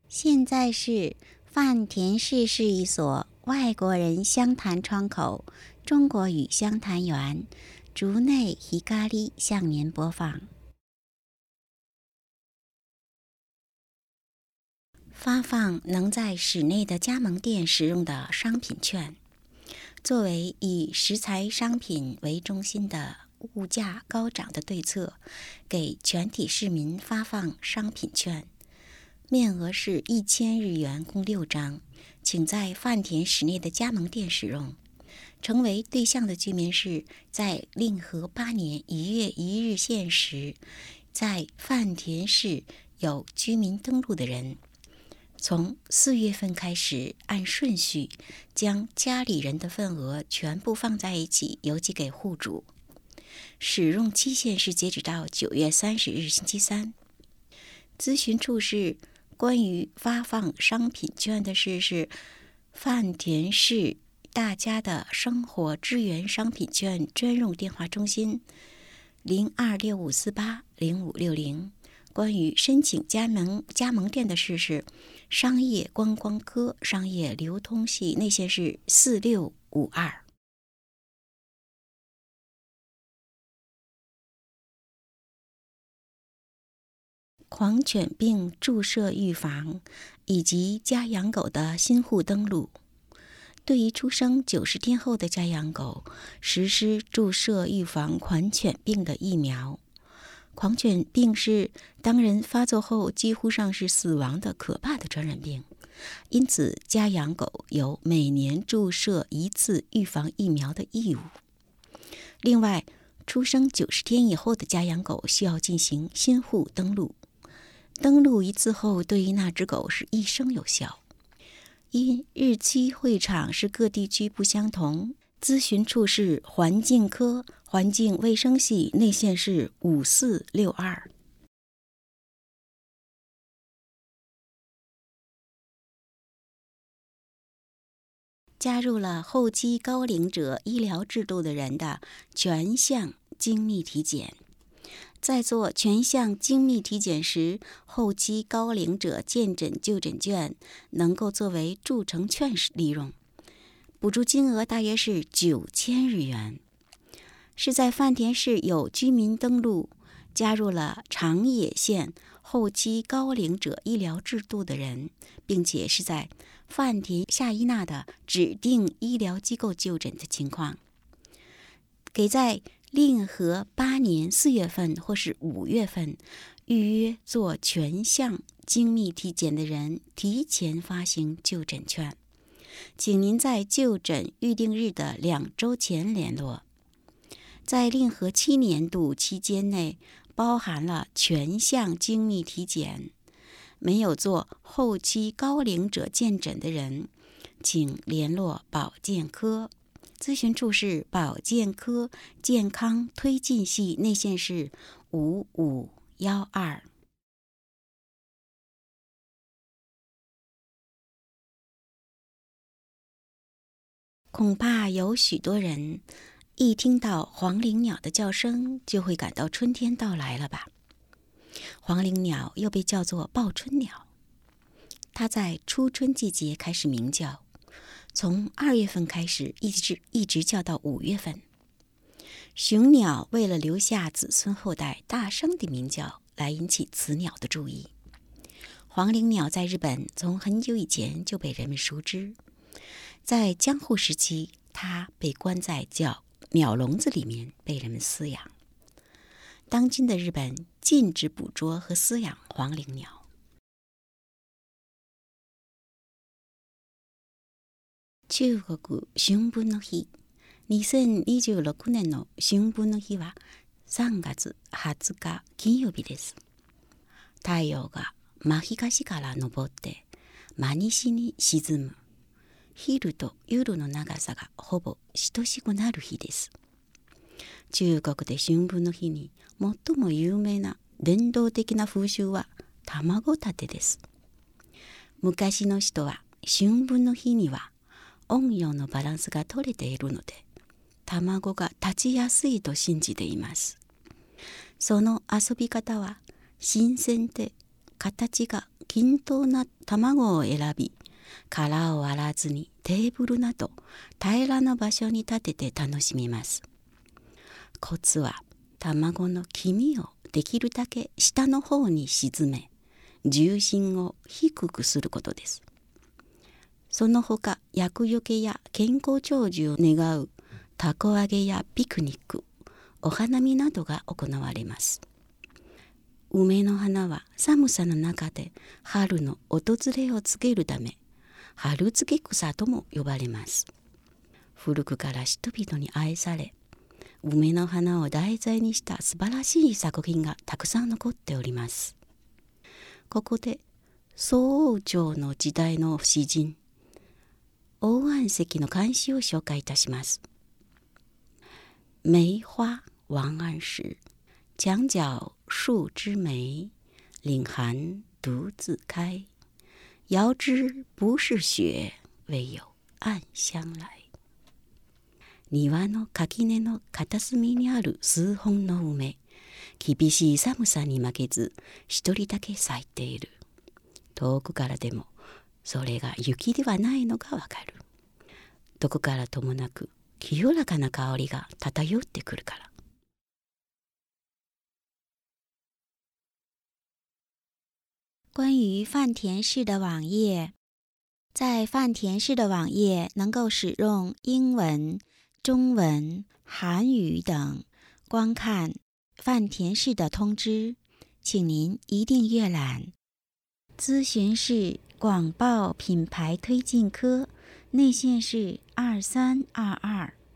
现在是饭田市市一所外国人湘潭窗口中国语湘潭园竹内ひかり向您播放。发放能在室内的加盟店使用的商品券，作为以食材商品为中心的物价高涨的对策，给全体市民发放商品券，面额是1000日元，共6张，请在饭田室内的加盟店使用。成为对象的居民是在令和8年1月1日现时，在饭田市有居民登录的人。从4月份开始，按顺序将家里人的份额全部放在一起，邮寄给户主。使用期限是截止到9月30日星期三。咨询处是关于发放商品券的事是饭田市大家的生活支援商品券专用电话中心0265480560。关于申请加盟店的事是商业观光科商业流通系内线是4652。狂犬病注射预防以及家养狗的新户登录。对于出生90天后的家养狗，实施注射预防狂犬病的疫苗。狂犬病是当人发作后几乎上是死亡的可怕的传染病，因此家养狗有每年注射1次预防疫苗的义务。另外，出生90天以后的家养狗需要进行新户登录，登录1次后对于那只狗是一生有效。因日期会场是各地区不相同，咨询处是环境科环境卫生系内线是5462。加入了后期高龄者医疗制度的人的全项精密体检。在做全项精密体检时，后期高龄者见诊就诊券能够作为助成券利用，补助金额大约是9000日元。是在饭田市有居民登录，加入了长野县后期高龄者医疗制度的人，并且是在饭田下伊那的指定医疗机构就诊的情况，给在令和8年4月份或是5月份预约做全项精密体检的人提前发行就诊券，请您在就诊预定日的2周前联络。在令和7年度期间内，包含了全项精密体检。没有做后期高龄者见诊的人，请联络保健科。咨询处是保健科健康推进系内线是5512。恐怕有许多人一听到黄鹂鸟的叫声，就会感到春天到来了吧？黄鹂鸟又被叫做报春鸟，它在初春季节开始鸣叫，从2月份开始一直叫到5月份。雄鸟为了留下子孙后代，大声地鸣叫，来引起雌鸟的注意。黄鹂鸟在日本从很久以前就被人们熟知，在江户时期，它被关在叫鸟笼子里面被人们饲养。当今的日本禁止捕捉和饲养黄鹂鸟。中国春分の日、2026年の春分の日は3月20日金曜日です。太陽が真東から昇って真西に沈む。昼と夜の長さがほぼ等しくなる日です。中国で春分の日に最も有名な伝統的な風習は卵立てです。昔の人は春分の日には陰陽のバランスが取れているので、卵が立ちやすいと信じています。その遊び方は新鮮で形が均等な卵を選び、殻を割らずにテーブルなど平らな場所に立てて楽しみます。コツは卵の黄身をできるだけ下の方に沈め、重心を低くすることです。その他、厄除けや健康長寿を願うたこ揚げやピクニック、お花見などが行われます。梅の花は寒さの中で春の訪れを告げるため、春付け草とも呼ばれます。古くから人々に愛され、梅の花を題材にした素晴らしい作品がたくさん残っております。ここで宋王朝の時代の詩人、王安石の漢詩を紹介いたします。梅花王安石，墙角数枝梅，岭寒独自开。遥知不是雪，唯有暗香来。庭の垣根の片隅にある数本の梅、厳しい寒さに負けず一人だけ咲いている。遠くからでもそれが雪ではないのがわかる。どこからともなく清らかな香りが漂ってくるから。 关于饭田市的网页，在饭田市的网页能够使用英文、中文、韩语等观看饭田市的通知，请您一定阅览。咨询是广报品牌推进科，内线是2322。